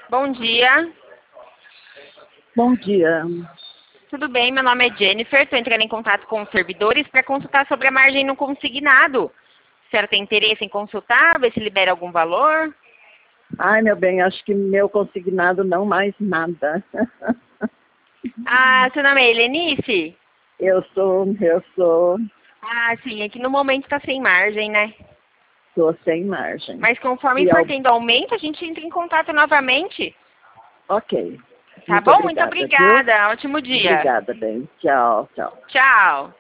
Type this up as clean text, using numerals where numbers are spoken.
Bom dia. Bom dia. Tudo bem? Meu nome é Jennifer. Estou entrando em contato com os servidores para consultar sobre a margem no consignado. A senhora tem interesse em consultar, ver se libera algum valor? Ai, meu bem, acho que meu consignado não mais nada. Ah, seu nome é Helenice? Eu sou Ah, sim. É que no momento está sem margem, né? sem margem. Mas conforme E for ao... tendo aumento, a gente entra em contato novamente. Ok. Tá Muito bom? Muito obrigada, viu? obrigada. Ótimo dia. Obrigada, bem. Tchau, tchau. Tchau.